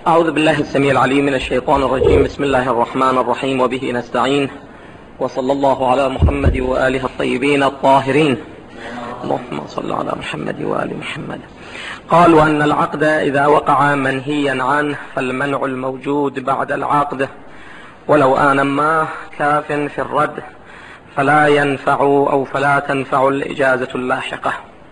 أعوذ بالله السميع العليم من الشيطان الرجيم. بسم الله الرحمن الرحيم، وبه نستعين، وصلى الله على محمد وآله الطيبين الطاهرين. اللهم صل على محمد وآل محمد. قالوا أن العقد إذا وقع منهيا عنه فالمنع الموجود بعد العقد ولو آن ما كاف في الرد فلا ينفع أو فلا تنفع الإجازة اللاحقة.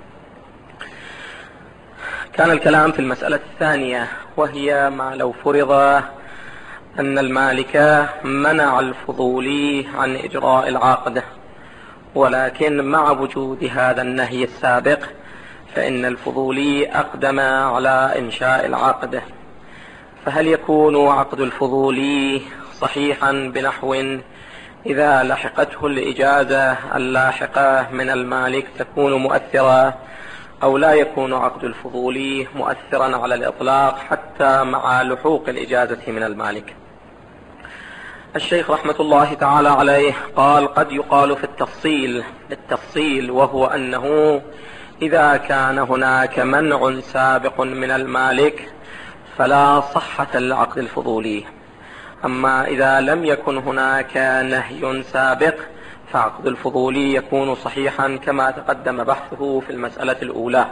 كان الكلام في المسألة الثانية، وهي ما لو فرض أن المالك منع الفضولي عن إجراء العقد، ولكن مع وجود هذا النهي السابق فإن الفضولي أقدم على إنشاء العقد، فهل يكون عقد الفضولي صحيحا بنحو إذا لحقته الإجازة اللاحقة من المالك تكون مؤثرة، أو لا يكون عقد الفضولي مؤثرا على الإطلاق حتى مع لحوق الإجازة من المالك؟ الشيخ رحمة الله تعالى عليه قال: قد يقال في التفصيل، وهو أنه إذا كان هناك منع سابق من المالك فلا صحة للعقد الفضولي، أما إذا لم يكن هناك نهي سابق فعقد الفضولي يكون صحيحا كما تقدم بحثه في المسألة الأولى.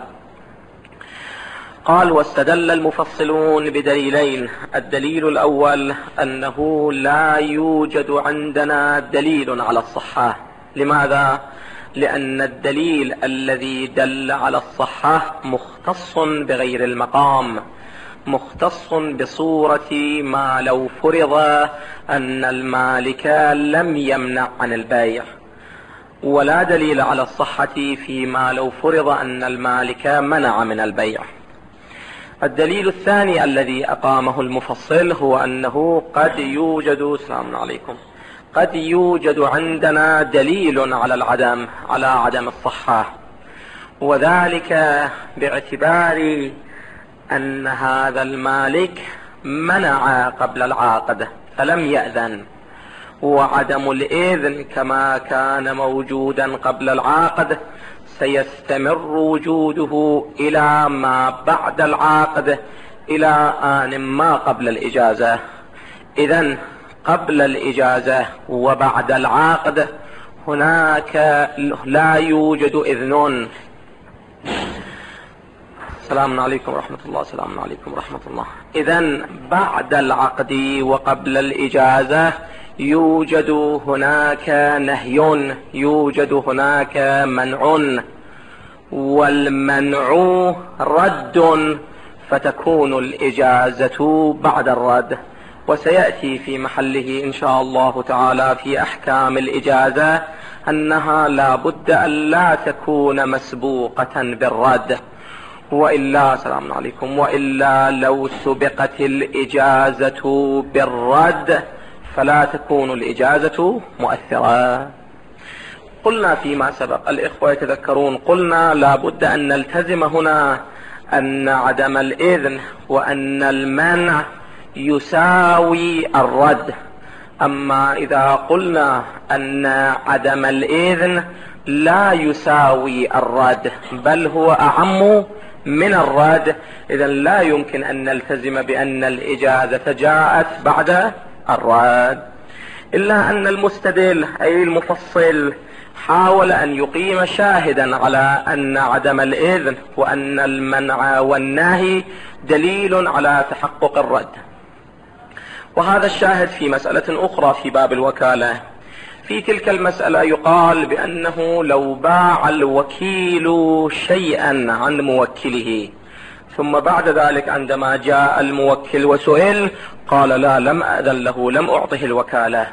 قال: واستدل المفصلون بدليلين. الدليل الأول أنه لا يوجد عندنا دليل على الصحة. لماذا؟ لأن الدليل الذي دل على الصحة مختص بغير المقام، مختص بصورة ما لو فرض أن المالك لم يمنع عن البيع، ولا دليل على الصحة فيما لو فرض أن المالك منع من البيع. الدليل الثاني الذي أقامه المفصل هو أنه قد يوجد عندنا دليل على عدم الصحة، وذلك باعتبار أن هذا المالك منع قبل العقد فلم يأذن، وعدم الإذن كما كان موجودا قبل العقد سيستمر وجوده إلى ما بعد العقد إلى آن ما قبل الإجازة. إذن قبل الإجازة وبعد العقد هناك لا يوجد إذن. السلام عليكم ورحمة الله. السلام عليكم ورحمة الله. إذن بعد العقد وقبل الإجازة يوجد هناك نهي، يوجد هناك منع، والمنع رد، فتكون الإجازة بعد الرد. وسيأتي في محله إن شاء الله تعالى في أحكام الإجازة أنها لا بد أن لا تكون مسبوقة بالرد، وإلا السلام عليكم، وإلا لو سبقت الإجازة بالرد فلا تكون الإجازة مؤثرة. قلنا فيما سبق، الإخوة يتذكرون، قلنا لا بد أن نلتزم هنا أن عدم الإذن وأن المنع يساوي الرد. أما إذا قلنا أن عدم الإذن لا يساوي الرد بل هو أعم من الرد، إذن لا يمكن أن نلتزم بأن الإجازة جاءت بعد الرد. إلا أن المستدل أي المفصل حاول أن يقيم شاهدا على أن عدم الإذن وأن المنع والنهي دليل على تحقق الرد. وهذا الشاهد في مسألة أخرى في باب الوكالة. في تلك المسألة يقال بأنه لو باع الوكيل شيئا عن موكله، ثم بعد ذلك عندما جاء الموكل وسئل قال: لا، لم أذن له، لم أعطه الوكالة،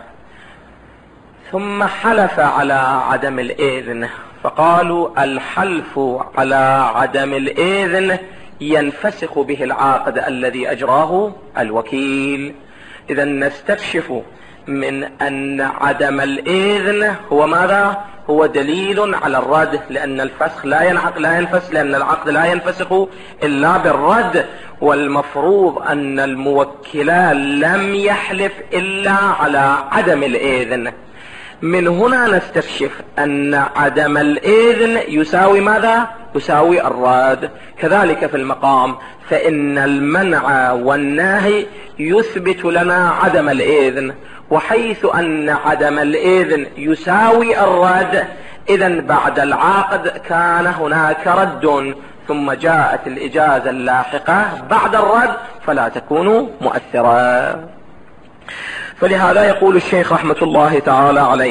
ثم حلف على عدم الإذن، فقالوا: الحلف على عدم الإذن ينفسخ به العقد الذي أجراه الوكيل. إذن نستكشف من أن عدم الإذن هو ماذا؟ هو دليل على الرد، لأن الفسخ لا ينفسخ، لأن العقد لا ينفسخ إلا بالرد، والمفروض أن الموكل لم يحلف إلا على عدم الإذن. من هنا نستكشف أن عدم الإذن يساوي ماذا؟ يساوي الرد. كذلك في المقام، فإن المنع والنهي يثبت لنا عدم الإذن، وحيث أن عدم الإذن يساوي الرد، إذن بعد العقد كان هناك رد، ثم جاءت الإجازة اللاحقة بعد الرد فلا تكون مؤثرة. فلهذا يقول الشيخ رحمة الله تعالى عليه: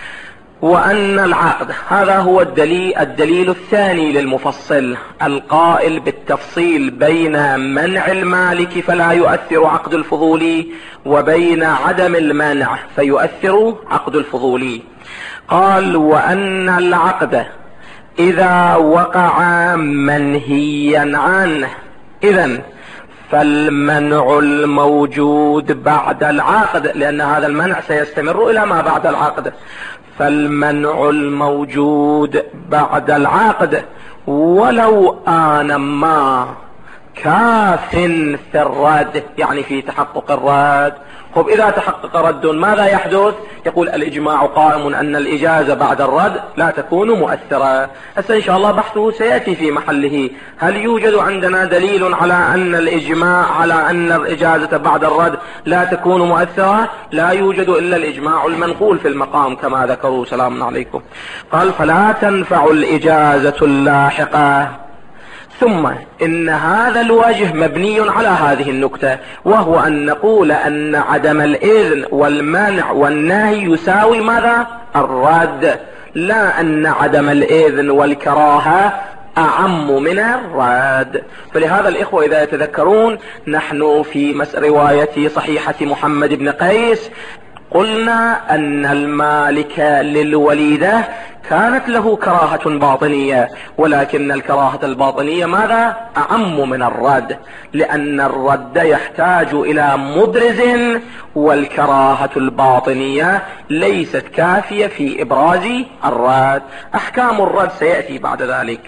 وأن العقد، هذا هو الدليل الثاني للمفصل القائل بالتفصيل بين منع المالك فلا يؤثر عقد الفضولي وبين عدم المنع فيؤثر عقد الفضولي. قال: وأن العقد إذا وقع منهيا عنه، إذن فالمنع الموجود بعد العقد، لأن هذا المنع سيستمر إلى ما بعد العقد، فالمنع الموجود بعد العقد ولو آن ما كاف في الرد، يعني في تحقق الرد. خب إذا تحقق رد ماذا يحدث؟ يقول الإجماع قائم أن الإجازة بعد الرد لا تكون مؤثرة. هسه إن شاء الله بحثه سيأتي في محله. هل يوجد عندنا دليل على أن الإجماع على أن الإجازة بعد الرد لا تكون مؤثرة؟ لا يوجد إلا الإجماع المنقول في المقام كما ذكروا. سلام عليكم. قال: فلا تنفع الإجازة اللاحقة. ثم إن هذا الوجه مبني على هذه النكتة، وهو أن نقول أن عدم الإذن والمنع والنهي يساوي ماذا؟ الرد، لا أن عدم الإذن والكراهة أعم من الرد. فلهذا الإخوة إذا يتذكرون، نحن في رواية صحيحة محمد بن قيس قلنا أن المالك للوليدة كانت له كراهة باطنية، ولكن الكراهة الباطنية ماذا؟ أعم من الرد، لأن الرد يحتاج إلى مبرز، والكراهة الباطنية ليست كافية في إبراز الرد. أحكام الرد سيأتي بعد ذلك.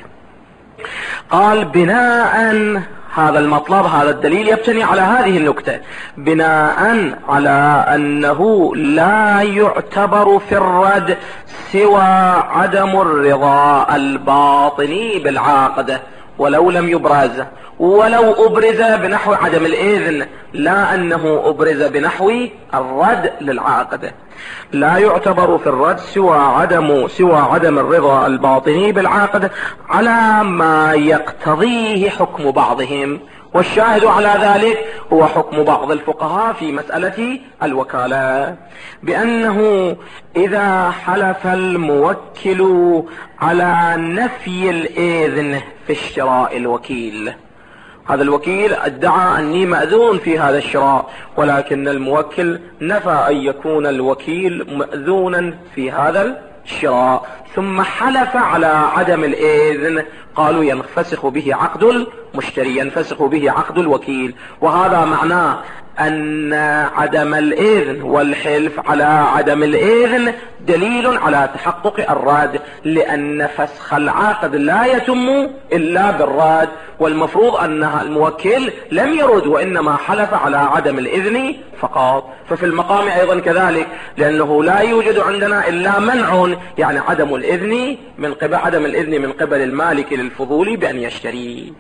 قال: بناء، هذا المطلب، هذا الدليل يبتني على هذه النكتة، بناء على أنه لا يعتبر في الرد سوى عدم الرضا الباطني بالعقد ولو لم يبرز، ولو أبرز بنحو عدم الإذن، لا أنه أبرز بنحو الرد للعقد. لا يعتبر في الرد سوى عدم الرضا الباطني بالعقد على ما يقتضيه حكم بعضهم، والشاهد على ذلك هو حكم بعض الفقهاء في مسألة الوكالة، بأنه إذا حلف الموكل على نفي الإذن في اشتراء الوكيل، هذا الوكيل ادعى أني مأذون في هذا الشراء، ولكن الموكل نفى أن يكون الوكيل مأذونا في هذا الشراء، ثم حلف على عدم الإذن، قالوا ينفسخ به عقد المشتري، ينفسخ به عقد الوكيل. وهذا معناه أن عدم الإذن والحلف على عدم الإذن دليل على تحقق الرد، لأن فسخ العقد لا يتم إلا بالرد، والمفروض أن الموكل لم يرد وإنما حلف على عدم الإذن فقط. ففي المقام أيضا كذلك، لأنه لا يوجد عندنا إلا منع، يعني عدم الإذن من قبل المالك للفضول بأن يشتري.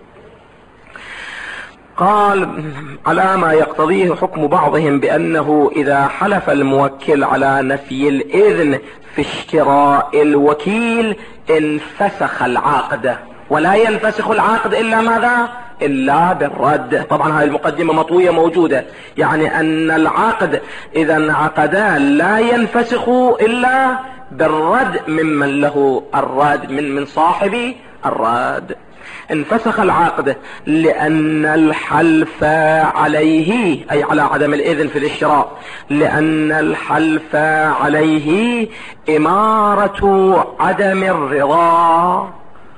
قال: على ما يقتضيه حكم بعضهم بأنه إذا حلف الموكل على نفي الإذن في اشتراء الوكيل انفسخ العقد، ولا ينفسخ العقد إلا ماذا؟ إلا بالرد. طبعا هذه المقدمة مطوية موجودة، يعني أن العقد إذا انعقدا لا ينفسخ إلا بالرد ممن له الرد، من صاحب الرد. انفسخ العقد لأن الحلف عليه، أي على عدم الإذن في الاشتراء، لأن الحلف عليه إمارة عدم الرضا.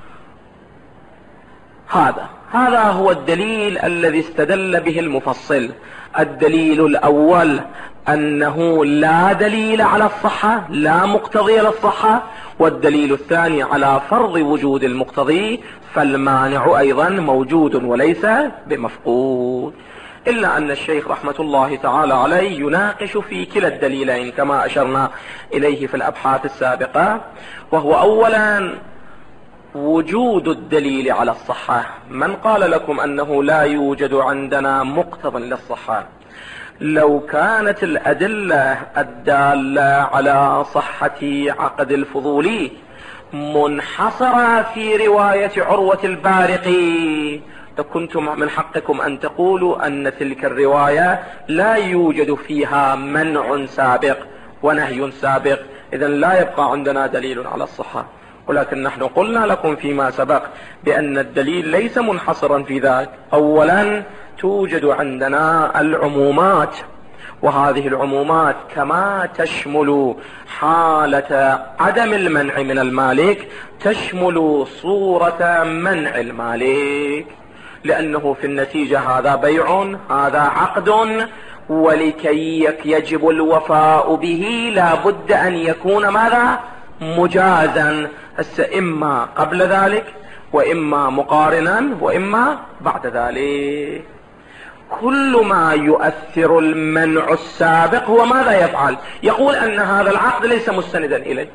هذا هو الدليل الذي استدل به المفصل. الدليل الأول أنه لا دليل على الصحة، لا مقتضي للصحة، والدليل الثاني على فرض وجود المقتضي، فالمانع أيضا موجود وليس بمفقود. إلا أن الشيخ رحمة الله تعالى عليه يناقش في كلا الدليلين كما أشرنا إليه في الأبحاث السابقة، وهو أولا وجود الدليل على الصحة. من قال لكم أنه لا يوجد عندنا مقتضى للصحة؟ لو كانت الأدلة الدالة على صحة عقد الفضولي منحصرة في رواية عروة البارقي لكنتم من حقكم أن تقولوا أن تلك الرواية لا يوجد فيها منع سابق ونهي سابق، إذن لا يبقى عندنا دليل على الصحة. ولكن نحن قلنا لكم فيما سبق بأن الدليل ليس منحصرا في ذلك. أولا توجد عندنا العمومات، وهذه العمومات كما تشمل حالة عدم المنع من المالك تشمل صورة منع المالك، لأنه في النتيجة هذا بيع هذا عقد، ولكي يجب الوفاء به لا بد أن يكون ماذا؟ مجازا، إما قبل ذلك وإما مقارنا وإما بعد ذلك. كل ما يؤثر المنع السابق هو ماذا يفعل؟ يقول أن هذا العقد ليس مستندا إليه.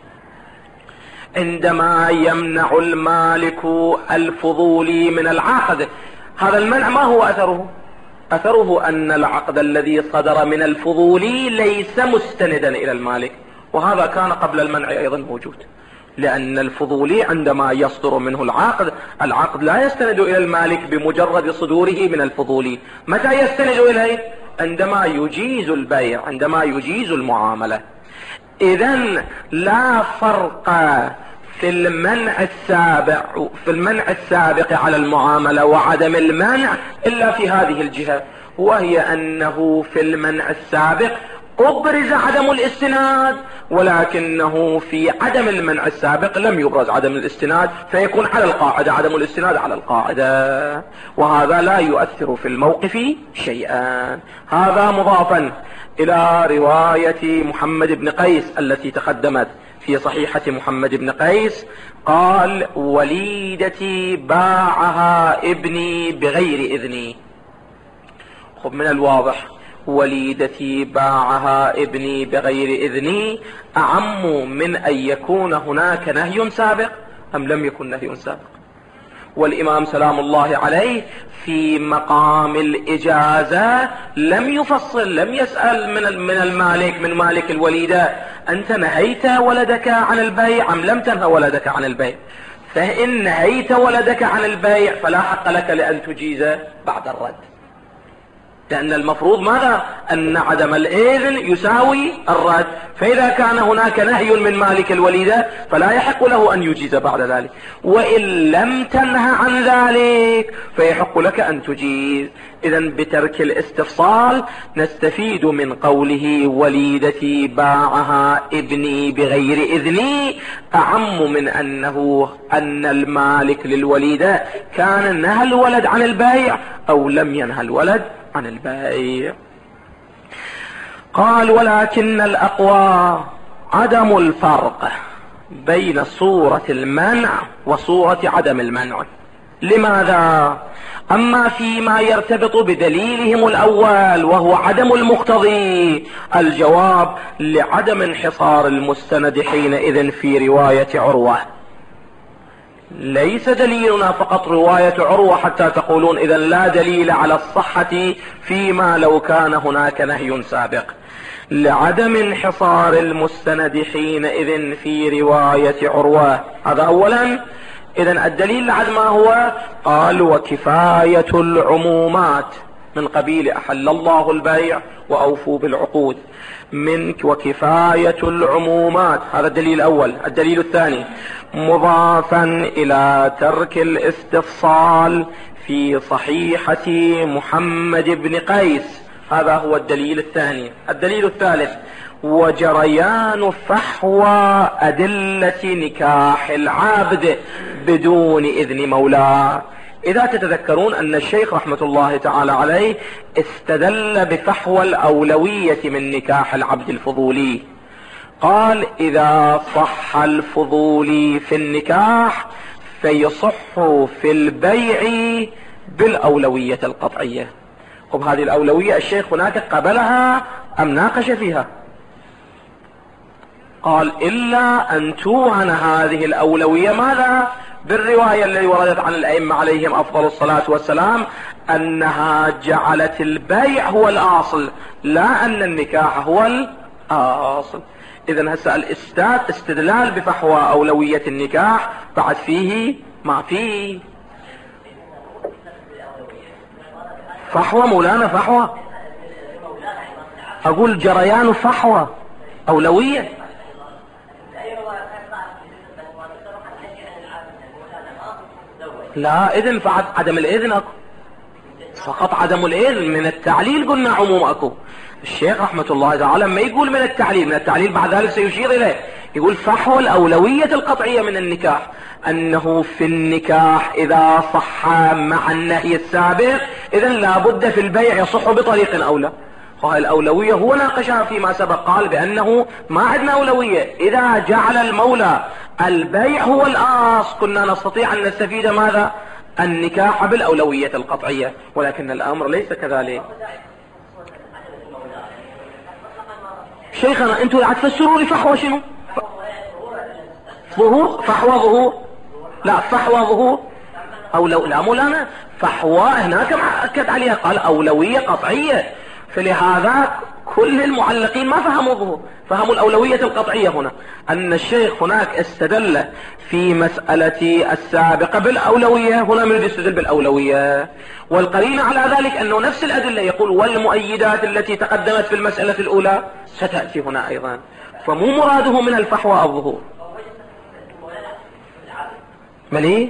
عندما يمنع المالك الفضولي من العقد، هذا المنع ما هو أثره؟ أثره أن العقد الذي صدر من الفضولي ليس مستندا إلى المالك، وهذا كان قبل المنع أيضا موجود، لأن الفضولي عندما يصدر منه العقد لا يستند إلى المالك بمجرد صدوره من الفضولي. متى يستند إليه؟ عندما يجيز البيع، عندما يجيز المعاملة. إذن لا فرق في المنع السابق على المعاملة وعدم المنع إلا في هذه الجهة، وهي أنه في المنع السابق أبرز عدم الاستناد، ولكنه في عدم المنع السابق لم يبرز عدم الاستناد، فيكون على القاعدة عدم الاستناد على القاعدة، وهذا لا يؤثر في الموقف شيئا. هذا مضافا إلى رواية محمد بن قيس التي تقدمت في صحيحة محمد بن قيس، قال: وليدتي باعها ابني بغير إذني. خب من الواضح وليدتي باعها ابني بغير إذني أعم من أن يكون هناك نهي سابق أم لم يكن نهي سابق. والإمام سلام الله عليه في مقام الإجازة لم يفصل، لم يسأل من المالك، من مالك الوليدة: أنت نهيت ولدك عن البيع أم لم تنهى ولدك عن البيع؟ فإن نهيت ولدك عن البيع فلا حق لك لأن تجيز بعد الرد، لأن المفروض ماذا؟ أن عدم الإذن يساوي الرد، فإذا كان هناك نهي من مالك الوليدة فلا يحق له أن يجيز بعد ذلك، وإن لم تنهى عن ذلك فيحق لك أن تجيز. إذن بترك الاستفصال نستفيد من قوله: وليدتي باعها ابني بغير إذني أعم من أن المالك للوليدة كان نهى الولد عن البيع أو لم ينهى الولد عن البيع. قال: ولكن الأقوى عدم الفرق بين صورة المنع وصورة عدم المنع. لماذا؟ أما فيما يرتبط بدليلهم الأول وهو عدم المقتضي، الجواب: لعدم انحصار المستند حينئذ في رواية عروة. ليس دليلنا فقط رواية عروة حتى تقولون إذن لا دليل على الصحة فيما لو كان هناك نهي سابق. لعدم انحصار المستند حينئذ في رواية عروة، هذا أولا. إذن الدليل لعد ما هو؟ قال: وكفاية العمومات من قبيل أحل الله البيع وأوفوا بالعقود، منك وكفاية العمومات، هذا الدليل الأول. الدليل الثاني: مضافا إلى ترك الاستفصال في صحيحة محمد بن قيس، هذا هو الدليل الثاني. الدليل الثالث: وجريان فحوى أدلة نكاح العبد بدون إذن مولاه. إذا تتذكرون أن الشيخ رحمة الله تعالى عليه استدل بفحوى الأولوية من نكاح العبد الفضولي، قال: إذا صح الفضولي في النكاح فيصح في البيع بالأولوية القطعية. طب هذه الأولوية الشيخ هناك قبلها أم ناقش فيها؟ قال: إلا أن توهن هذه الأولوية ماذا؟ بالرواية التي وردت عن الأئمة عليهم أفضل الصلاة والسلام أنها جعلت البيع هو الأصل لا أن النكاح هو الأصل. إذن هسه استدلال بفحوى أولوية النكاح بعد فيه ما فيه فحوى مولانا، فحوى أقول جريان فحوى أولوية. لا إذن فعدم الإذن أكو، فقط عدم الإذن. من التعليل قلنا عموم أكو. الشيخ رحمة الله تعالى ما يقول من التعليل، من التعليل بعد ذلك سيشير إليه، يقول فحوى الأولوية القطعية من النكاح أنه في النكاح إذا صح مع النهي السابق إذن لابد في البيع يصح بطريق أولى. وهي الأولوية هو ناقشها فيما سبق، قال بأنه ما عندنا أولوية إذا جعل المولى البيع هو الأصل كنا نستطيع أن نستفيد ماذا؟ النكاح بالأولوية القطعية، ولكن الأمر ليس كذلك. شيخنا انتوا قاعد تفسروا لي فحوى شنو؟ ظهور، فحوى ظهور، لا فحوى ظهور أو لا مولانا فحوى هناك أكد عليها قال أولوية قطعية، فلهذا كل المعلقين ما فهموا ظهور، فهموا الأولوية القطعية. هنا أن الشيخ هناك استدل في مسألة السابقة بالأولوية، هنا من يستدل بالأولوية، والقرينة على ذلك أنه نفس الأدلة يقول والمؤيدات التي تقدمت في المسألة الأولى ستأتي هنا أيضا، فمو مراده من الفحوى الظهور. ملي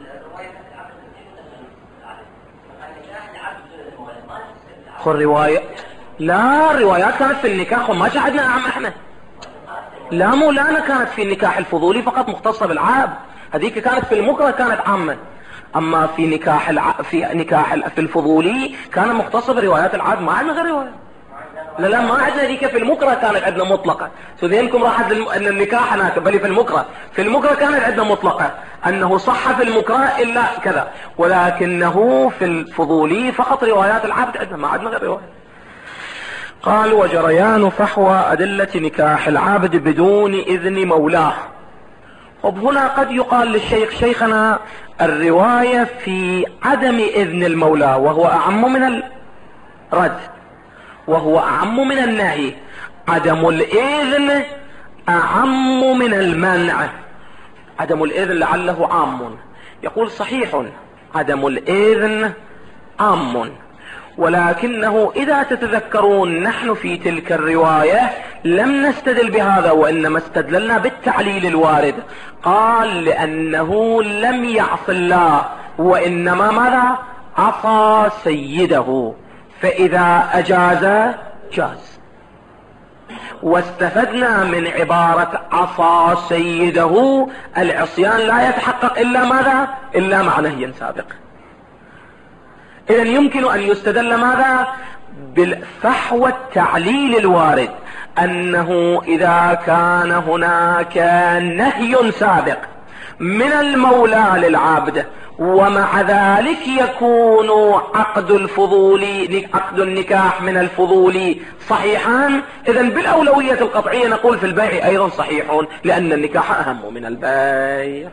خل رواية، لا الروايات كانت في النكاح وما شاهدنا عم احنا، لا مولانا كانت في النكاح الفضولي فقط مختصة بالعاب، هذيك كانت في المكره كانت عامة، اما في نكاح في الفضولي كان مختص بروايات العاب، ما عندنا غير رواية. لا ما عندنا ذيك في المكره كانت عندنا مطلقة، سذينكم راحت ان النكاح هناك بل في المكره كانت عندنا مطلقة انه صح في المكره الا كذا، ولكنه في الفضولي فقط روايات العبد عندنا، ما عندنا غير رواية. قال وجريان فحوى أدلة نكاح العبد بدون إذن مولاه. طب هنا قد يقال للشيخ شيخنا الرواية في عدم إذن المولى وهو أعم من الرد وهو أعم من النهي، عدم الإذن أعم من المنع، عدم الإذن لعله عام، يقول صحيح عدم الإذن عام، ولكنه إذا تتذكرون نحن في تلك الرواية لم نستدل بهذا وإنما استدللنا بالتعليل الوارد، قال لأنه لم يعص الله وإنما ماذا؟ عصى سيده، فإذا أجاز جاز. واستفدنا من عبارة عصى سيده العصيان لا يتحقق إلا ماذا؟ إلا مع نهي سابق. إذن يمكن أن يستدل ماذا؟ بالفحوى التعليل الوارد، أنه إذا كان هناك نهي سابق من المولى للعبد ومع ذلك يكون عقد النكاح من الفضول صحيحان، إذن بالأولوية القطعية نقول في البيع أيضا صحيح لأن النكاح أهم من البيع.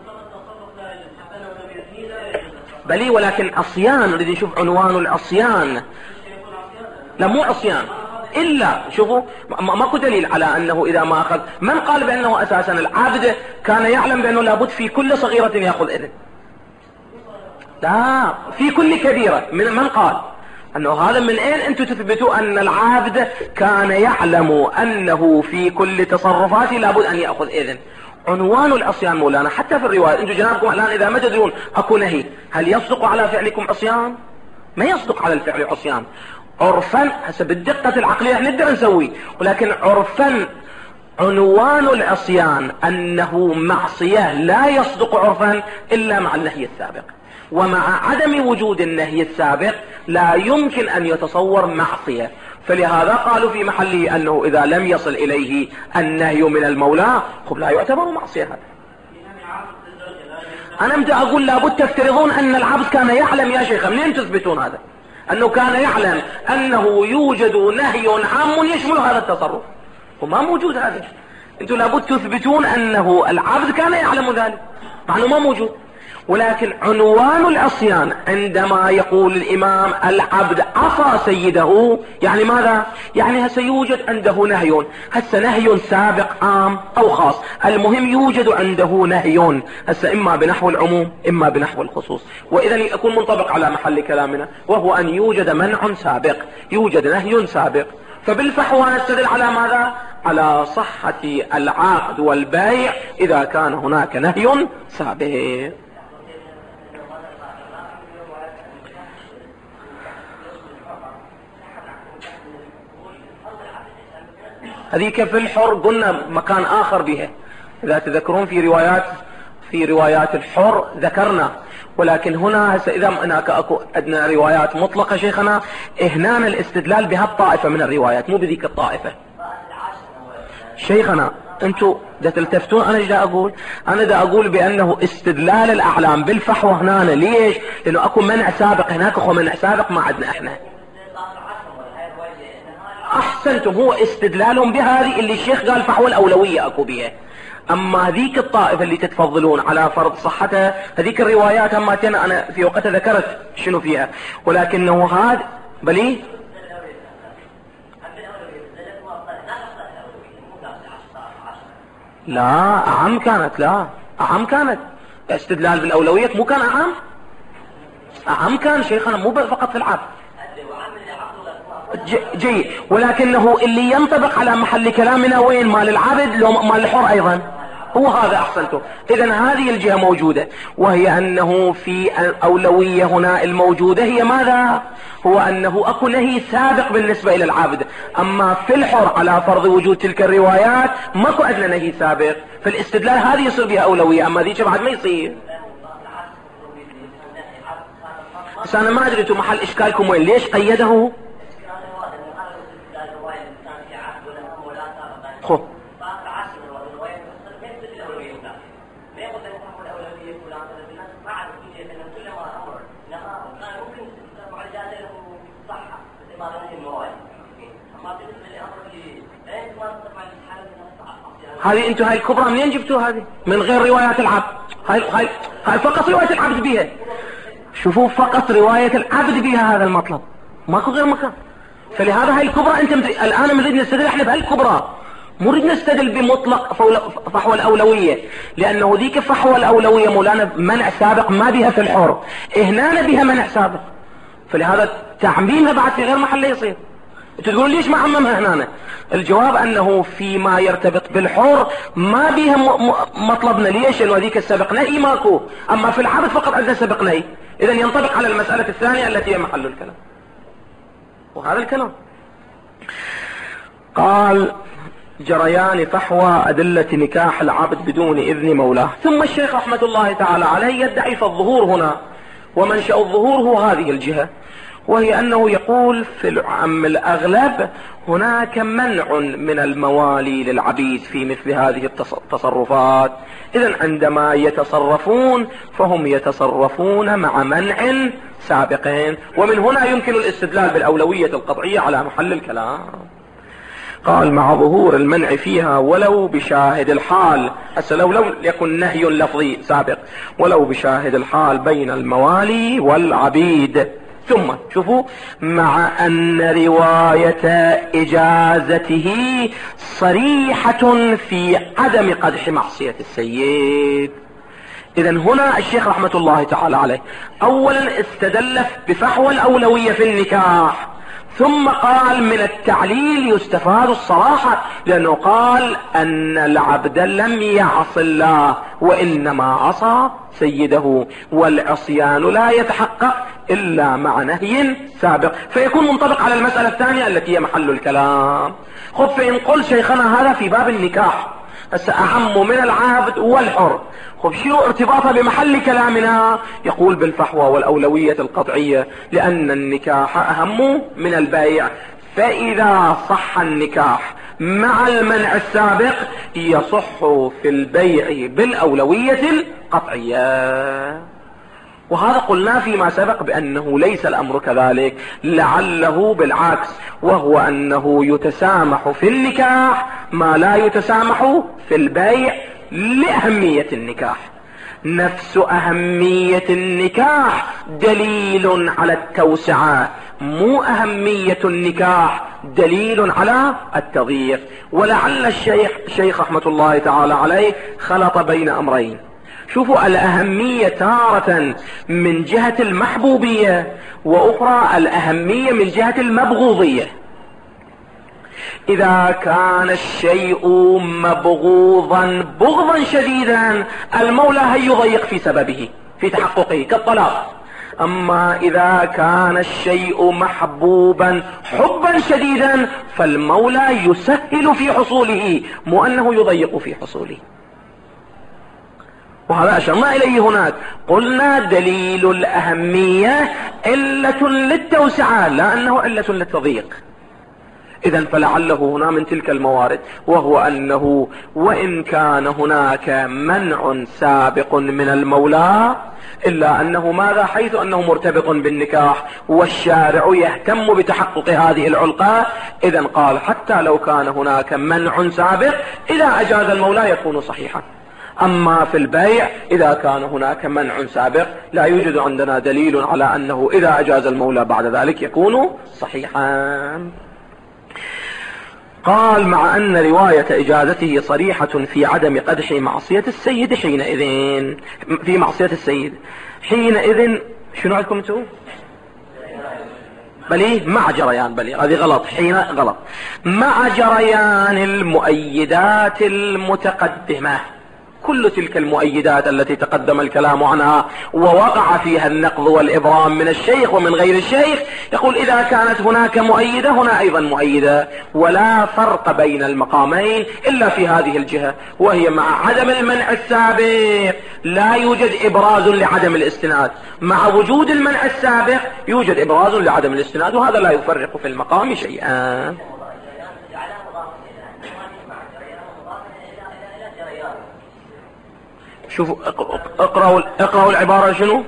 بلي ولكن عصيان نريد نشوف عنوان العصيان، لا مو عصيان إلا شوفوا ماكو دليل على أنه إذا ما أخذ، من قال بأنه أساسا العبد كان يعلم بأنه لابد في كل صغيرة يأخذ إذن؟ لا في كل كبيرة، من قال أنه هذا؟ من أين أنتم تثبتوا أن العبد كان يعلم أنه في كل تصرفاته لابد أن يأخذ إذن؟ عنوان العصيان مولانا حتى في الرواية، انتم جنابكم الآن إذا ما تدرون أكو نهي هل يصدق على فعلكم عصيان؟ ما يصدق على الفعل عصيان عرفا حسب الدقة العقلية نقدر نسوي، ولكن عرفا عنوان العصيان أنه معصية لا يصدق عرفا إلا مع النهي السابق، ومع عدم وجود النهي السابق لا يمكن أن يتصور معصية، فلهذا قالوا في محله أنه إذا لم يصل إليه النهي من المولى لا يعتبر معصية. هذا أنا بدي أقول لابد تفترضون أن العبد كان يعلم يا شيخ، منين تثبتون هذا؟ أنه كان يعلم أنه يوجد نهي عام يشمل هذا التصرف، وما موجود هذا. أنتم لابد تثبتون أنه العبد كان يعلم ذلك، مع انه ما موجود. ولكن عنوان العصيان عندما يقول الامام العبد عصى سيده، يعني ماذا؟ يعني هسه يوجد عنده نهي، هسه نهي سابق عام او خاص، المهم يوجد عنده نهي، هسه اما بنحو العموم اما بنحو الخصوص، واذا يكون منطبق على محل كلامنا، وهو ان يوجد منع سابق، يوجد نهي سابق. فبالفحوى نستدل على ماذا؟ على صحة العقد والبيع اذا كان هناك نهي سابق. هذيك في الحر قلنا مكان آخر بها، إذا تذكرون في روايات الحر ذكرنا، ولكن هنا إذا هناك أكو عندنا روايات مطلقة شيخنا، هنا الاستدلال بها الطائفة من الروايات مو بذيك الطائفة. شيخنا انتوا دا تلتفتون، انا دا اقول بانه استدلال الاعلام بالفحوى هنا، ليش؟ لانه اكو منع سابق هناك، اكو منع سابق ما عندنا احنا. احسنتم، هو استدلالهم بهذه اللي الشيخ قال فحوى الاولوية اكو بها. اما هذيك الطائفة اللي تتفضلون على فرض صحتها، هذيك الروايات هماتنا انا في وقتها ذكرت شنو فيها، ولكنه هذا بلي لا اعم كانت، لا اعم كانت، استدلال بالاولوية مو كان اعم كان شيخنا، مو فقط في العقد. جيد، ولكنه اللي ينطبق على محل كلامنا وين؟ مال العبد لو مال الحر ايضا، هو هذا. احسنته. اذا هذه الجهة موجودة، وهي انه في الاولوية هنا الموجودة هي ماذا؟ هو انه اكو نهي سابق بالنسبة الى العبد، اما في الحر على فرض وجود تلك الروايات ماكو عندنا نهي سابق، فالاستدلال هذه يصير بها اولوية، اما ذيك بعد ما يصير. بس انا ما ادري انتم محل اشكالكم وين، ليش قيده؟ خو هذه انتم هاي الكبرى منين جبتوا هذه؟ من غير روايات العبد، هاي فقط رواية العبد بها. شوفوا فقط رواية العبد بها هذا المطلب، ماكو غير مكان. فلهذا هاي الكبرى انت الان نريد نستدل احنا بهاي الكبرى، مو نريد نستدل بمطلق فحوى الاولوية، لانه ذيك فحوى الاولوية مولانا منع سابق ما بها في الحر، هنا بها منع سابق، فلهذا تعميمها بعد في غير محل يصير. تقول ليش ما عممها هنا؟ الجواب انه فيما يرتبط بالحر ما بيها مطلبنا، ليش؟ لانه هذيك السابق نهي ماكو، اما في العبد فقط عندنا سابق نهي، اذا ينطبق على المسألة الثانية التي هي محل الكلام. وهذا الكلام قال جريان فحوى أدلة نكاح العبد بدون إذن مولاه. ثم الشيخ رحمة الله تعالى عليه يدعي فالظهور هنا، ومنشأ الظهور هو هذه الجهة، وهي أنه يقول في العام الأغلب هناك منع من الموالي للعبيد في مثل هذه التصرفات، إذن عندما يتصرفون فهم يتصرفون مع منع سابقين، ومن هنا يمكن الاستدلال بالأولوية القطعية على محل الكلام. قال مع ظهور المنع فيها ولو بشاهد الحال، هسه لو يكن نهي لفظي سابق، ولو بشاهد الحال بين الموالي والعبيد. ثم شوفوا مع أن رواية إجازته صريحة في عدم قدح معصية السيد. إذن هنا الشيخ رحمة الله تعالى عليه أولا استدل بفحوى الأولوية في النكاح، ثم قال من التعليل يستفاد الصراحة، لأنه قال أن العبد لم يعص الله وإنما عصى سيده، والعصيان لا يتحقق إلا مع نهي سابق، فيكون منطبق على المسألة الثانية التي هي محل الكلام. خذ فإن قل شيخنا هذا في باب النكاح، هسه أعم من العبد والحر، خب شنو ارتباطها بمحل كلامنا؟ يقول بالفحوى والأولوية القطعية، لأن النكاح أهم من البيع، فإذا صح النكاح مع المنع السابق يصح في البيع بالأولوية القطعية. وهذا قلنا فيما سبق بأنه ليس الأمر كذلك، لعله بالعكس، وهو أنه يتسامح في النكاح ما لا يتسامح في البيع لأهمية النكاح. نفس أهمية النكاح دليل على التوسعة، مو أهمية النكاح دليل على التضييق. ولعل الشيخ رحمة الله تعالى عليه خلط بين أمرين. شوفوا، الأهمية تارة من جهة المحبوبية، وأخرى الأهمية من جهة المبغوضية. إذا كان الشيء مبغوضا بغضا شديدا المولى هي يضيق في سببه في تحققه كالطلاق. أما إذا كان الشيء محبوبا حبا شديدا فالمولى يسهل في حصوله، مو أنه يضيق في حصوله. وهذا أشرنا إليه هناك، قلنا دليل الأهمية علة للتوسعة لا أنه علة للتضييق. إذن فلعله هنا من تلك الموارد، وهو أنه وإن كان هناك منع سابق من المولى إلا أنه ماذا؟ حيث أنه مرتبط بالنكاح والشارع يهتم بتحقق هذه العلقة، إذن قال حتى لو كان هناك منع سابق إذا أجاز المولى يكون صحيحا. أما في البيع إذا كان هناك منع سابق لا يوجد عندنا دليل على أنه إذا أجاز المولى بعد ذلك يكون صحيحا. قال مع أن رواية إجازته صريحة في عدم قدح معصية السيد حينئذ، في معصية السيد حينئذ شنو عندكم انتم؟ بلي مع جريان، بلي هذه غلط، حين غلط، مع جريان المؤيدات المتقدمة. كل تلك المؤيدات التي تقدم الكلام عنها ووقع فيها النقض والإبرام من الشيخ ومن غير الشيخ، يقول إذا كانت هناك مؤيدة هنا أيضا مؤيدة، ولا فرق بين المقامين إلا في هذه الجهة، وهي مع عدم المنع السابق لا يوجد إبراز لعدم الاستناد، مع وجود المنع السابق يوجد إبراز لعدم الاستناد، وهذا لا يفرق في المقام شيئا. شوفوا اقرأوا العبارة شنو؟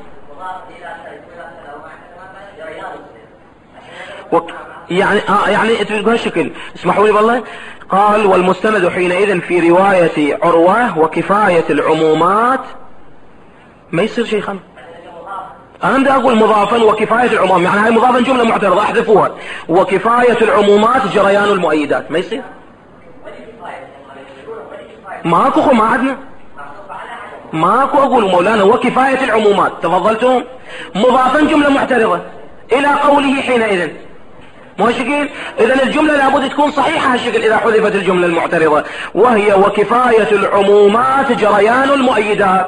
يعني تقول هالشكل، اسمحوا لي والله. قال والمستند حينئذ في رواية عروة وكفاية العمومات ما يصير شيخا. أنا بدي أقول مضافا وكفاية العموم، يعني هاي مضافا جملة معترضة احذفوها، وكفاية العمومات جريان المؤيدات ما يصير. ماكو، ما عدنا ماكو. أقول مولانا وكفاية العمومات تفضلتم مضافا جملة معترضة إلى قوله حينئذ، مو هالشكل؟ إذن الجملة لابد تكون صحيحة هالشكل إذا حذفت الجملة المعترضة، وهي وكفاية العمومات جريان المؤيدات.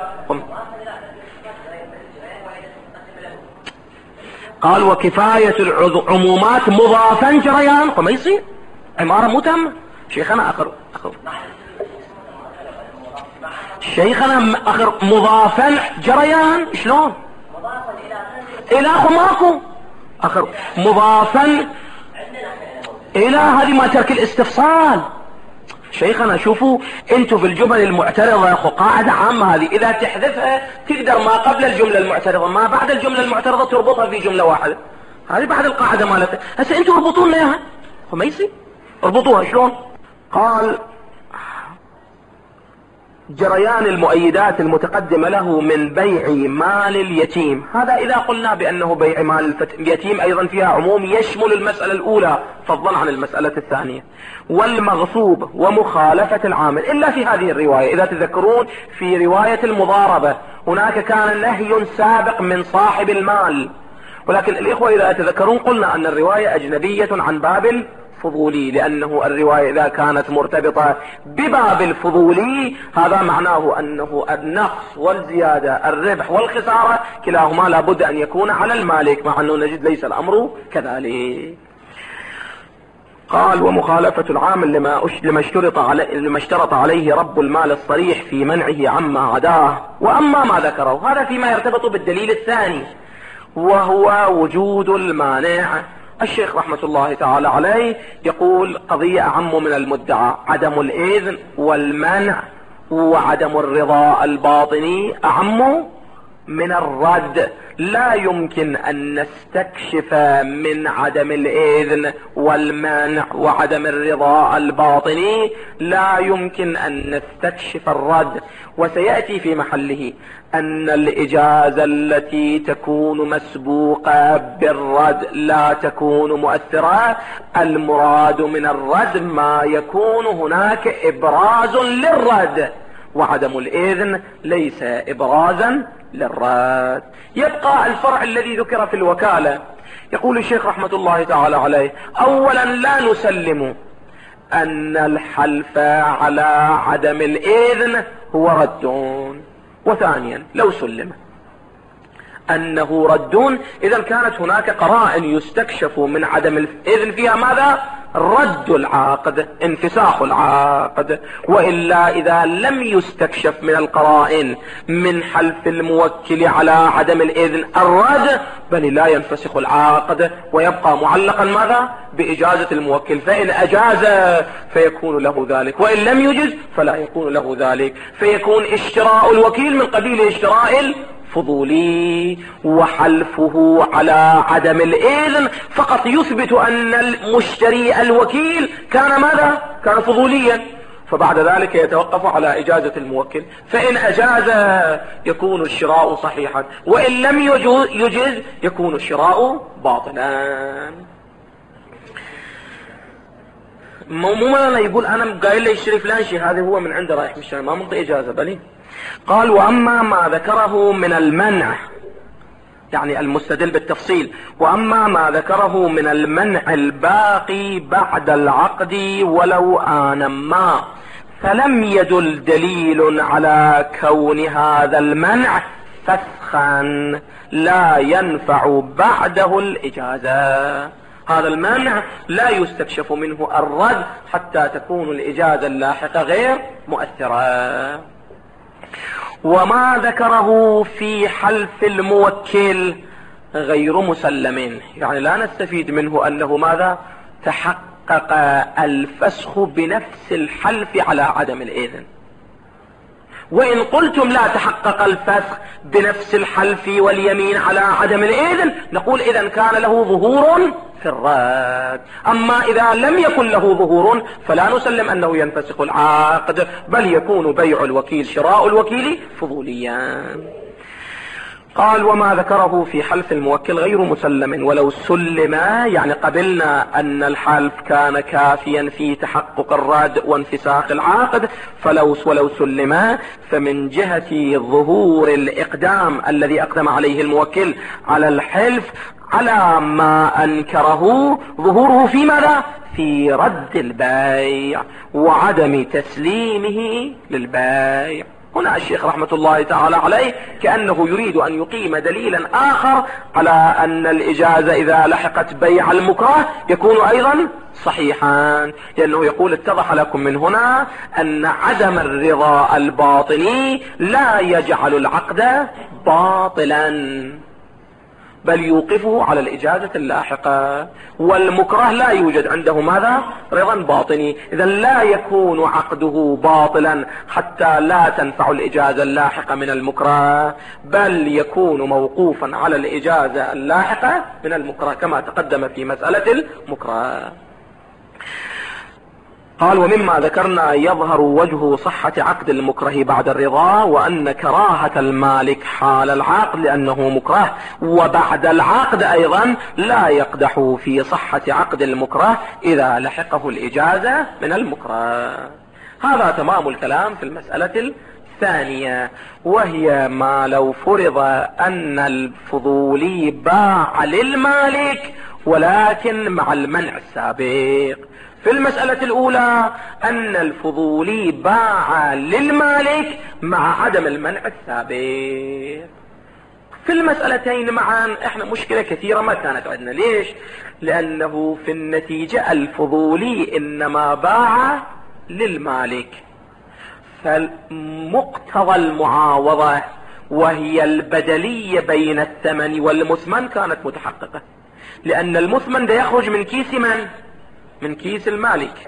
قال وكفاية العمومات مضافا جريان، فما يصير، عبارة مو تامة. شيخنا آخر شيخنا آخر مضافا جريان شلون؟ إلى ماكو آخر مضافا إلى، هذه ما ترك الاستفصال. شيخنا شوفوا انتوا في الجمل المعترضة قاعدة عامة، هذه إذا تحذفها تقدر ما قبل الجملة المعترضة ما بعد الجملة المعترضة تربطها في جملة واحدة، هذه بعد القاعدة مالتها. هسه انتوا اربطوا لنا اياها، فما يصير اربطوها شلون؟ قال جريان المؤيدات المتقدمة له من بيع مال اليتيم. هذا إذا قلنا بأنه بيع مال اليتيم أيضا فيها عموم يشمل المسألة الأولى فضلا عن المسألة الثانية، والمغصوب ومخالفة العامل، إلا في هذه الرواية. إذا تذكرون في رواية المضاربة هناك كان نهي سابق من صاحب المال، ولكن الإخوة إذا تذكرون قلنا أن الرواية أجنبية عن باب الفضولي، لأنه الرواية إذا كانت مرتبطة بباب الفضولي هذا معناه أنه النقص والزيادة الربح والخسارة كلاهما لابد أن يكون على المالك، مع أنه نجد ليس الأمر كذلك. قال ومخالفة العامل لما اشترط عليه رب المال الصريح في منعه عما عداه. وأما ما ذكره هذا فيما يرتبط بالدليل الثاني وهو وجود المانع. الشيخ رحمة الله تعالى عليه يقول قضية أعم من المدعى، عدم الإذن والمنع وعدم الرضا الباطني أعم من الرد لا يمكن أن نستكشف من عدم الإذن والمنع وعدم الرضا الباطني، لا يمكن أن نستكشف الرد. وسيأتي في محله أن الإجازة التي تكون مسبوقة بالرد لا تكون مؤثرة. المراد من الرد ما يكون هناك إبراز للرد، وعدم الإذن ليس إبرازا للرد. يبقى الفرع الذي ذكر في الوكالة. يقول الشيخ رحمة الله تعالى عليه: أولا لا نسلم أن الحلف على عدم الإذن هو رد. وثانيا لو سلم أنه رد، إذا كانت هناك قرائن يستكشف من عدم الإذن فيها ماذا؟ رد العقد، انفساخ العقد. وإلا إذا لم يستكشف من القرائن من حلف الموكل على عدم الإذن الرد، بل لا ينفسخ العقد ويبقى معلقا ماذا؟ بإجازة الموكل. فإن أجاز فيكون له ذلك، وإن لم يجز فلا يكون له ذلك، فيكون اشتراء الوكيل من قبيل اشتراء فضولي. وحلفه على عدم الإذن فقط يثبت أن المشتري الوكيل كان ماذا؟ كان فضوليا، فبعد ذلك يتوقف على إجازة الموكل. فإن أجاز يكون الشراء صحيحا، وإن لم يجز يكون الشراء باطلا. مو يقول أنا قايل لي اشتري فلان شيء، هذا هو من عنده رايح مشتري، ما منطي إجازة بلي. قال: وأما ما ذكره من المنع، يعني المستدل بالتفصيل، وأما ما ذكره من المنع الباقي بعد العقد ولو آن ما، فلم يدل دليل على كون هذا المنع فسخا لا ينفع بعده الإجازة. هذا المانع لا يستكشف منه الرد حتى تكون الإجازة اللاحقة غير مؤثرة. وما ذكره في حلف الموكل غير مسلم، يعني لا نستفيد منه أنه ماذا؟ تحقق الفسخ بنفس الحلف على عدم الإذن. وإن قلتم لا تحقق الفسخ بنفس الحلف واليمين على عدم الإذن، نقول إذن كان له ظهور في الرد. أما إذا لم يكن له ظهور فلا نسلم أنه ينفسخ العقد، بل يكون بيع الوكيل شراء الوكيل فضوليا. قال: وما ذكره في حلف الموكل غير مسلم ولو سلم، يعني قبلنا أن الحلف كان كافيا في تحقق الرد وانفساخ العقد، ولو سلم فمن جهة ظهور الإقدام الذي أقدم عليه الموكل على الحلف على ما أنكره، ظهوره في ماذا؟ في رد البيع وعدم تسليمه للبيع. هنا الشيخ رحمة الله تعالى عليه كأنه يريد أن يقيم دليلا آخر على أن الإجازة إذا لحقت بيع المكره يكون أيضا صحيحا، لأنه يقول: اتضح لكم من هنا أن عدم الرضا الباطني لا يجعل العقد باطلا، بل يوقفه على الإجازة اللاحقة. والمكره لا يوجد عنده ماذا؟ رضا باطني، إذا لا يكون عقده باطلا حتى لا تنفع الإجازة اللاحقة من المكره، بل يكون موقوفا على الإجازة اللاحقة من المكره كما تقدم في مسألة المكره. قال: ومما ذكرنا يظهر وجه صحة عقد المكره بعد الرضا، وأن كراهة المالك حال العقد لأنه مكره، وبعد العقد أيضا لا يقدح في صحة عقد المكره إذا لحقه الإجازة من المكره. هذا تمام الكلام في المسألة الثانية، وهي ما لو فرض أن الفضولي باع للمالك ولكن مع المنع السابق. في المسألة الأولى أن الفضولي باع للمالك مع عدم المنع السابق. في المسألتين معا احنا مشكلة كثيرة ما كانت عندنا. ليش؟ لأنه في النتيجة الفضولي إنما باع للمالك، فمقتضى المعاوضة وهي البدلية بين الثمن والمثمن كانت متحققة، لأن المثمن ده يخرج من كيس من؟ من كيس المالك،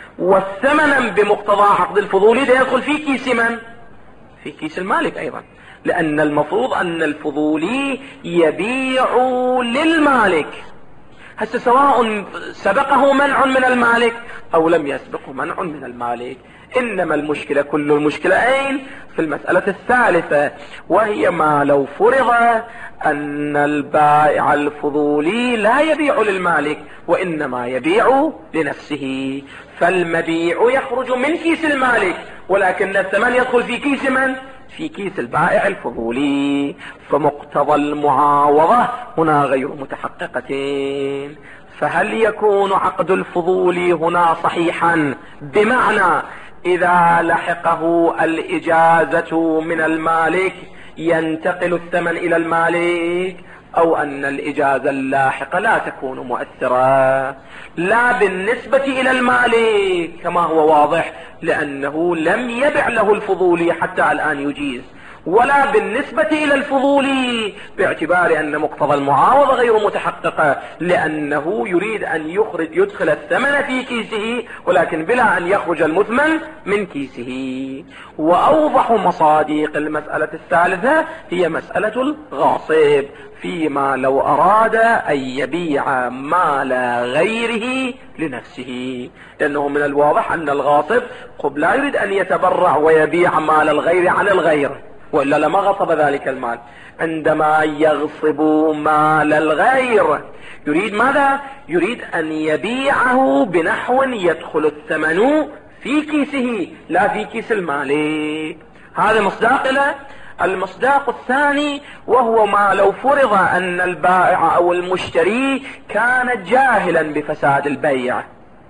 والثمن بمقتضى عقد الفضولي ده يدخل في كيس من؟ في كيس المالك أيضا. لأن المفروض أن الفضولي يبيع للمالك. هسه سواء سبقه منع من المالك أو لم يسبقه منع من المالك، إنما المشكلة كل المشكلة أين؟ في المسألة الثالثة، وهي ما لو فرض أن البائع الفضولي لا يبيع للمالك وإنما يبيع لنفسه، فالمبيع يخرج من كيس المالك ولكن الثمن يدخل في كيس من؟ في كيس البائع الفضولي، فمقتضى المعاوضة هنا غير متحققة. فهل يكون عقد الفضول هنا صحيحا؟ بمعنى إذا لحقه الإجازة من المالك ينتقل الثمن إلى المالك، أو أن الإجازة اللاحقة لا تكون مؤثرة؟ لا بالنسبة إلى المالك كما هو واضح، لأنه لم يبع له الفضولي حتى الآن يجيز، ولا بالنسبة إلى الفضولي باعتبار أن مقتضى المعاوضة غير متحققة، لأنه يريد أن يدخل الثمن في كيسه ولكن بلا أن يخرج المثمن من كيسه. وأوضح مصادق المسألة الثالثة هي مسألة الغاصب، فيما لو أراد أن يبيع مال غيره لنفسه، لأنه من الواضح أن الغاصب لا يريد أن يتبرع ويبيع مال الغير عن الغير، وإلا لما غصب ذلك المال. عندما يغصب مال الغير يريد ماذا؟ يريد أن يبيعه بنحو يدخل الثمن في كيسه لا في كيس المالك. هذا مصداق له. المصداق الثاني وهو ما لو فرض أن البائع أو المشتري كان جاهلا بفساد البيع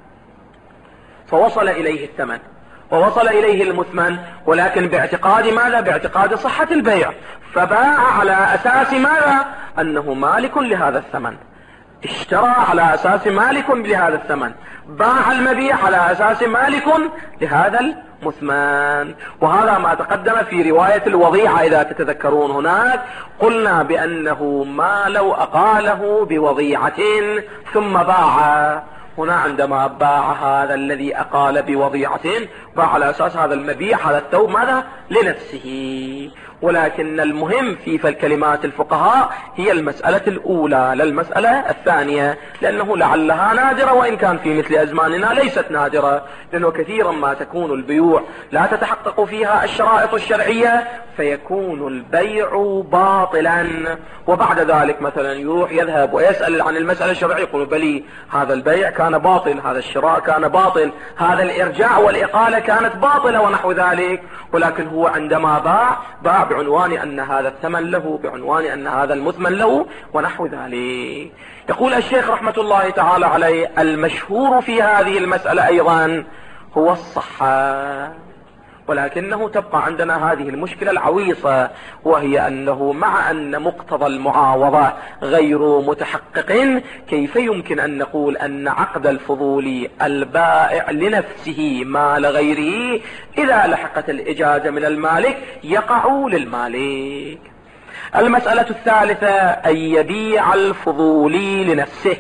فوصل إليه الثمن ووصل إليه المثمن، ولكن باعتقاد ماذا؟ باعتقاد صحة البيع، فباع على أساس ماذا؟ أنه مالك لهذا الثمن، اشترى على أساس مالك لهذا الثمن، باع المبيع على أساس مالك لهذا المثمن. وهذا ما تقدم في رواية الوضيعة إذا تتذكرون. هناك قلنا بأنه ما لو أقاله بوضيعة ثم باع، هنا عندما باع هذا الذي أقال بوضيعة باع على أساس هذا المبيع هذا الثوب ماذا؟ لنفسه. ولكن المهم في الكلمات الفقهاء هي المسألة الأولى للمسألة الثانية، لأنه لعلها نادرة وإن كان في مثل أزماننا ليست نادرة، لأنه كثيرا ما تكون البيوع لا تتحقق فيها الشرائط الشرعية فيكون البيع باطلا، وبعد ذلك مثلا يروح يذهب ويسأل عن المسألة الشرعية يقول بلي هذا البيع كان باطل، هذا الشراء كان باطل، هذا الإرجاع والإقالة كانت باطلة ونحو ذلك، ولكن هو عندما باع بعنوان أن هذا الثمن له، بعنوان أن هذا المثمن له ونحو ذلك. يقول الشيخ رحمة الله تعالى عليه المشهور في هذه المسألة أيضا هو الصحة، ولكنه تبقى عندنا هذه المشكلة العويصة، وهي أنه مع أن مقتضى المعاوضة غير متحقق كيف يمكن أن نقول أن عقد الفضول البائع لنفسه مال غيره إذا لحقت الإجازة من المالك يقع للمالك. المسألة الثالثة أن يبيع الفضولي لنفسه.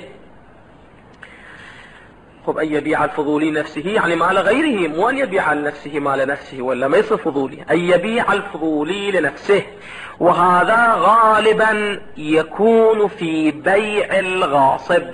أن يبيع الفضولي نفسه يعني مال غيره، مو أن يبيع لنفسه مال نفسه ولا ما يصير فضولي، أن يبيع الفضولي لنفسه. وهذا غالبا يكون في بيع الغاصب،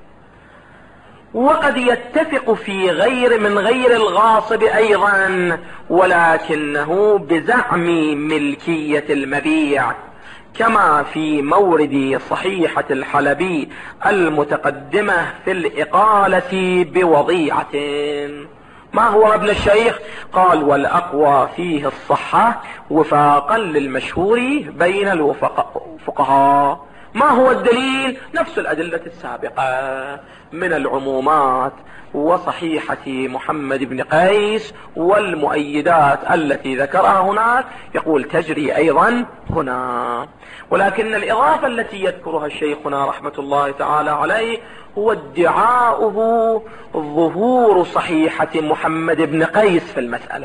وقد يتفق في من غير الغاصب أيضا، ولكنه بزعم ملكية المبيع، كما في مورد صحيحة الحلبي المتقدمة في الإقالة بوضيعة. ما هو ابن الشيخ؟ قال والأقوى فيه الصحة وفاقا للمشهور بين الفقهاء. ما هو الدليل؟ نفس الأدلة السابقة من العمومات وصحيحة محمد بن قيس والمؤيدات التي ذكرها هناك يقول تجري أيضا هنا. ولكن الإضافة التي يذكرها الشيخنا رحمة الله تعالى عليه هو ادعاؤه ظهور صحيحة محمد بن قيس في المسألة.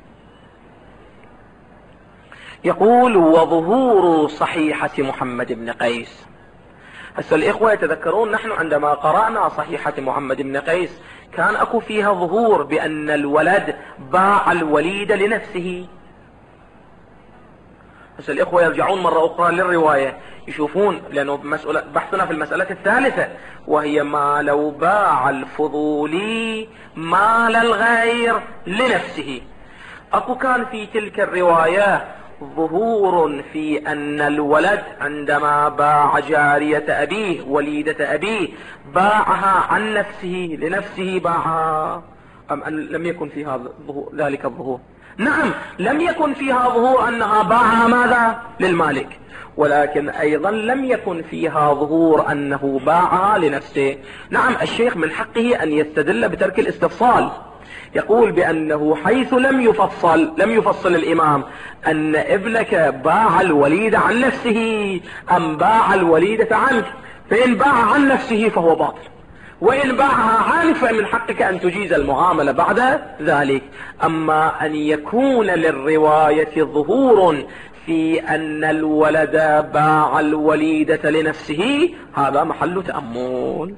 يقول وظهور صحيحة محمد بن قيس. هسه الإخوة يتذكرون نحن عندما قرأنا صحيحة محمد بن قيس كان أكو فيها ظهور بأن الولد باع الوليد لنفسه. بس الإخوة يرجعون مرة أخرى للرواية يشوفون، لأنه بحثنا في المسألة الثالثة وهي ما لو باع الفضولي مال الغير لنفسه. أكو كان في تلك الرواية ظهور في أن الولد عندما باع جارية أبيه وليدة أبيه باعها عن نفسه لنفسه باعها، أم أن لم يكن فيها ذلك الظهور؟ نعم، لم يكن فيها ظهور أنها باعها ماذا؟ للمالك، ولكن أيضا لم يكن فيها ظهور أنه باعها لنفسه. نعم، الشيخ من حقه أن يستدل بترك الاستفصال، يقول بأنه حيث لم يفصل الإمام أن ابنك باع الوليدة عن نفسه أم باع الوليدة عنك، فإن باع عن نفسه فهو باطل، وإن باعها عنك فمن حقك أن تجيز المعاملة بعد ذلك. أما أن يكون للرواية ظهور في أن الولد باع الوليدة لنفسه هذا محل تأمل.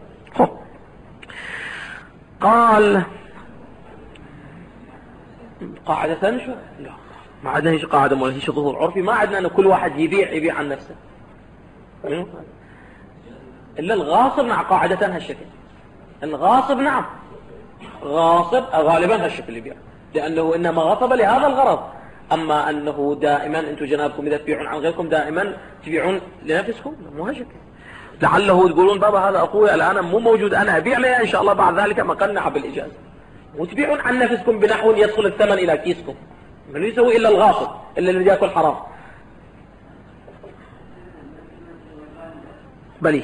قال قاعدة شو؟ لا، ما عندنا هيش قاعدة ولا هيش ظهور عرفي، ما عندنا أن كل واحد يبيع عن نفسه إلا الغاصب. مع قاعدة هالشكل، الغاصب نعم غاصب غالبا هالشكل يبيع، لأنه إنما غصب لهذا الغرض. أما أنه دائما أنتم جنابكم إذا تبيعون عن غيركم دائما تبيعون لنفسكم، مو هالشكل. لعله تقولون بابا هذا أخوي الآن مو موجود، أنا أبيع له إن شاء الله بعد ذلك مقنع بالإجازة، وتبيعون عن نفسكم بنحو يدخل الثمن إلى كيسكم. من يسوي إلا الغاصب، إلا اللي يأكل حرام. بليه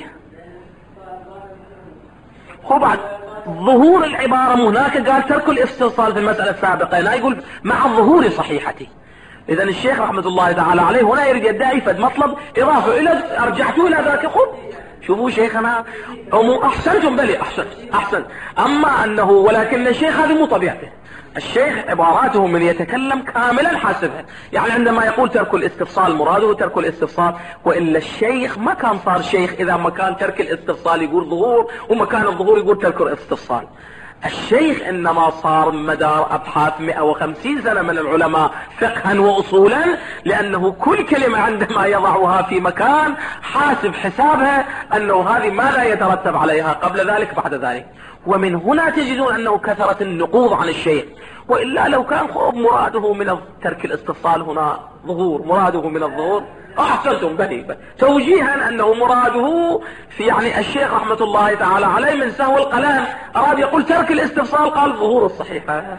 هو بعد ظهور العبارة هناك قال ترك الاستفصال في المسألة السابقة، لا يقول مع ظهور صحيحته. إذا الشيخ رحمة الله تعالى عليه هنا يريد يدعي فد مطلب إضافة إلى أرجعته إلى ذاك. خذ شوفوا شيخنا أحسنتم، بلي أحسن. أما أنه ولكن الشيخ هذه مو طبيعته. الشيخ عباراته من يتكلم كاملا حاسبها، يعني عندما يقول ترك الاستفصال مراده ترك الاستفصال، وإلا الشيخ ما كان صار شيخ إذا ما كان ترك الاستفصال يقول ظهور ومكان الظهور يقول ترك الاستفصال. الشيخ إنما صار مدار أبحاث 150 سنة من العلماء فقها وأصولا، لأنه كل كلمة عندما يضعها في مكان حاسب حسابها أنه هذه ماذا يترتب عليها قبل ذلك بعد ذلك. ومن هنا تجدون أنه كثرت النقوض عن الشيخ. وإلا لو كان مراده من ترك الاستفصال هنا ظهور، مراده من الظهور أحسنتم به توجيها أنه مراده في يعني الشيخ رحمة الله تعالى عليه من سهو القلم أراد يقول ترك الاستفصال قال ظهور الصحيحة.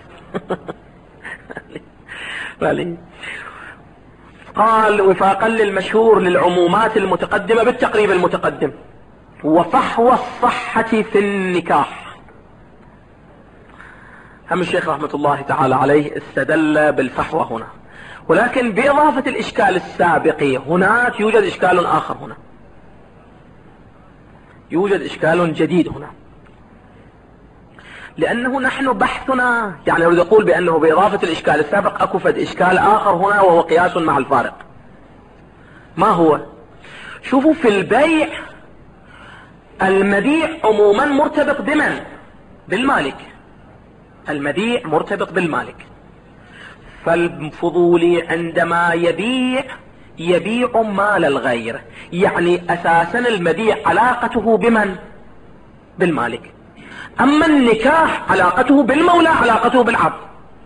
قال وفاقا للمشهور للعمومات المتقدمة بالتقريب المتقدم وفحوى الصحة في النكاح. هم الشيخ رحمة الله تعالى عليه استدل بالفحوى هنا، ولكن بإضافة الإشكال السابق هناك يوجد إشكال آخر هنا، يوجد إشكال جديد هنا، لأنه نحن بحثنا يعني أريد أقول بأنه بإضافة الإشكال السابق أكو فد إشكال آخر هنا وهو قياس مع الفارق. ما هو؟ شوفوا في البيع المبيع عموما مرتبط بمن؟ بالمالك. المبيع مرتبط بالمالك، فالفضولي عندما يبيع مال الغير، يعني أساسا المبيع علاقته بمن؟ بالمالك. أما النكاح علاقته بالمولى، علاقته بالعبد،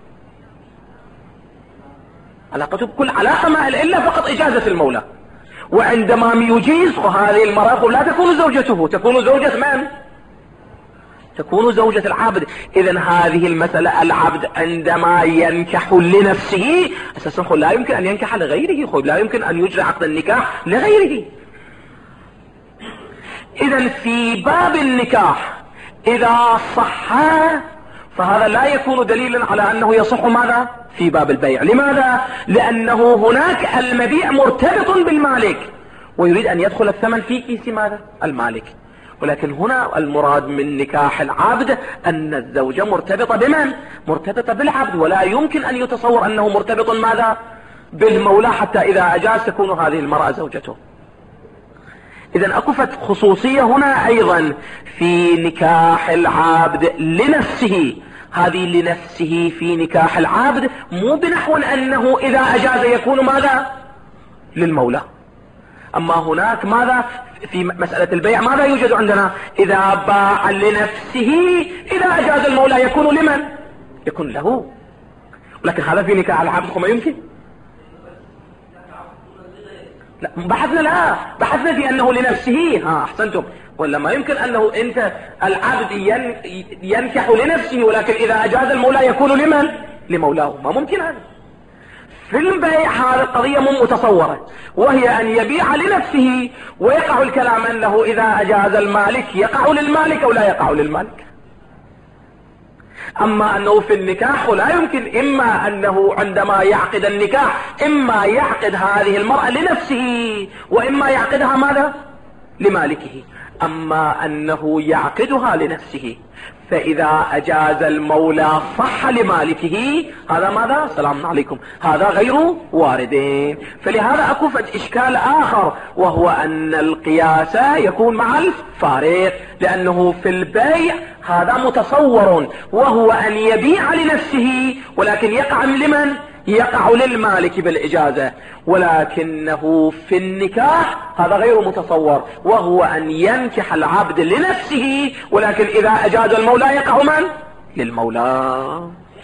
علاقته بكل علاقة ما إلا فقط إجازة المولى. وعندما يجيز هذه المرأة لا تكون زوجته، تكون زوجة من؟ تكون زوجة العبد. إذن هذه المسألة العبد عندما ينكح لنفسه أساسا لا يمكن أن ينكح لغيره، لا يمكن أن يجري عقد النكاح لغيره. إذن في باب النكاح إذا صح فهذا لا يكون دليلا على أنه يصح ماذا؟ في باب البيع. لماذا؟ لأنه هناك المبيع مرتبط بالمالك ويريد أن يدخل الثمن في كيس ماذا؟ المالك. ولكن هنا المراد من نكاح العبد أن الزوجة مرتبطة بمن؟ مرتبطة بالعبد، ولا يمكن أن يتصور أنه مرتبط ماذا؟ بالمولى حتى إذا أجاز تكون هذه المرأة زوجته. إذن أكفت خصوصية هنا أيضا في نكاح العبد لنفسه. هذه لنفسه في نكاح العبد مو بنحو أنه إذا أجاز يكون ماذا؟ للمولى. أما هناك ماذا في مسألة البيع؟ ماذا يوجد عندنا؟ إذا باع لنفسه إذا أجاز المولى يكون لمن؟ يكون له. لكن هذا في نكاح العبد ما يمكن. لا بحثنا في أنه لنفسه. أحسنتم. ولا ما يمكن أنه أنت العبد ينكح لنفسه ولكن إذا أجاز المولى يكون لمن؟ لمولاه. ما ممكن هذا. في البيع هذه القضية متصورة، وهي أن يبيع لنفسه ويقع الكلام أنه إذا أجاز المالك يقع للمالك أو لا يقع للمالك. أما أنه في النكاح لا يمكن، إما أنه عندما يعقد النكاح إما يعقد هذه المرأة لنفسه وإما يعقدها ماذا؟ لمالكه. أما أنه يعقدها لنفسه فإذا أجاز المولى صح لمالكه، هذا ماذا؟ سلام عليكم، هذا غير واردين. فلهذا أكو إشكال آخر، وهو أن القياس يكون مع الفارق، لأنه في البيع هذا متصور، وهو أن يبيع لنفسه ولكن يقع لمن؟ يقع للمالك بالإجازة. ولكنه في النكاح هذا غير متصور، وهو أن ينكح العبد لنفسه ولكن إذا أجاز المولى يقع من؟ للمولى.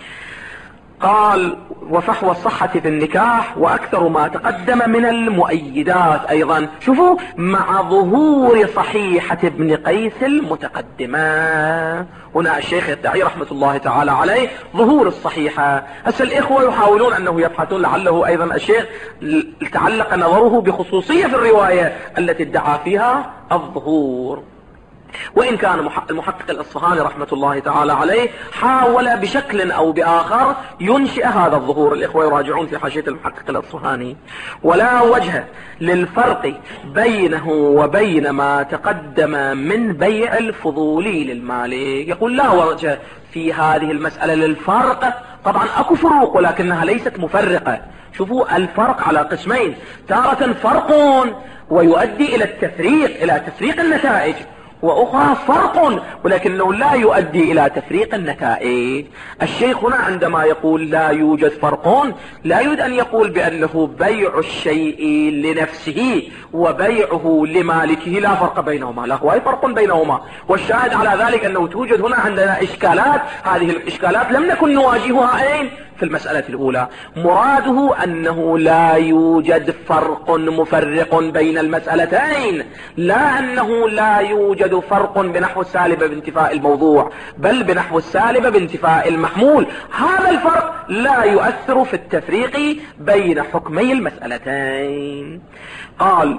قال وفحوى الصحة في النكاح وأكثر ما تقدم من المؤيدات أيضا. شوفوا مع ظهور صحيحة ابن قيس المتقدمة. هنا الشيخ يدعي رحمة الله تعالى عليه ظهور الصحيحة. هسه الإخوة يحاولون أنه يبحثون، لعله أيضا الشيخ تعلق نظره بخصوصية في الرواية التي ادعى فيها الظهور. وإن كان المحقق الأصفهاني رحمة الله تعالى عليه حاول بشكل أو بآخر ينشئ هذا الظهور. الإخوة يراجعون في حاشية المحقق الأصفهاني. ولا وجه للفرق بينه وبين ما تقدم من بيع الفضولي للمالك. يقول لا وجه في هذه المسألة للفرق. طبعا أكو فروق ولكنها ليست مفرقة. شوفوا الفرق على قسمين، تارة فرق ويؤدي إلى التفريق، إلى تفريق النتائج، وأخرى فرق ولكنه لا يؤدي إلى تفريق النتائج. الشيخ هنا عندما يقول لا يوجد فرق لا يريد أن يقول بأنه بيع الشيء لنفسه وبيعه لمالكه لا فرق بينهما، لا هو أي فرق بينهما. والشاهد على ذلك أنه توجد هنا عندنا إشكالات، هذه الإشكالات لم نكن نواجهها أين؟ في المسألة الأولى. مراده أنه لا يوجد فرق مفرق بين المسألتين، لا أنه لا يوجد فرق بنحو السالب بانتفاء الموضوع، بل بنحو السالب بانتفاء المحمول. هذا الفرق لا يؤثر في التفريق بين حكمي المسألتين. قال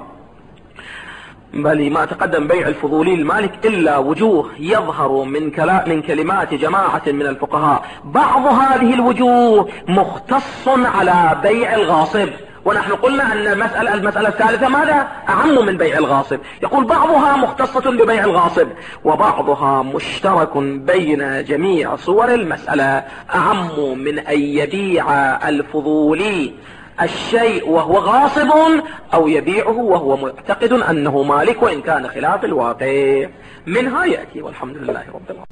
بل ما تقدم بيع الفضولي المالك إلا وجوه يظهر من كلمات جماعة من الفقهاء، بعض هذه الوجوه مختص على بيع الغاصب. ونحن قلنا أن المسألة الثالثة ماذا؟ أعم من بيع الغاصب. يقول بعضها مختصة ببيع الغاصب وبعضها مشترك بين جميع صور المسألة، أعم من أن يبيع الفضولي الشيء وهو غاصب أو يبيعه وهو معتقد أنه مالك وإن كان خلاف الواقع. منها يأتي والحمد لله رب العالمين.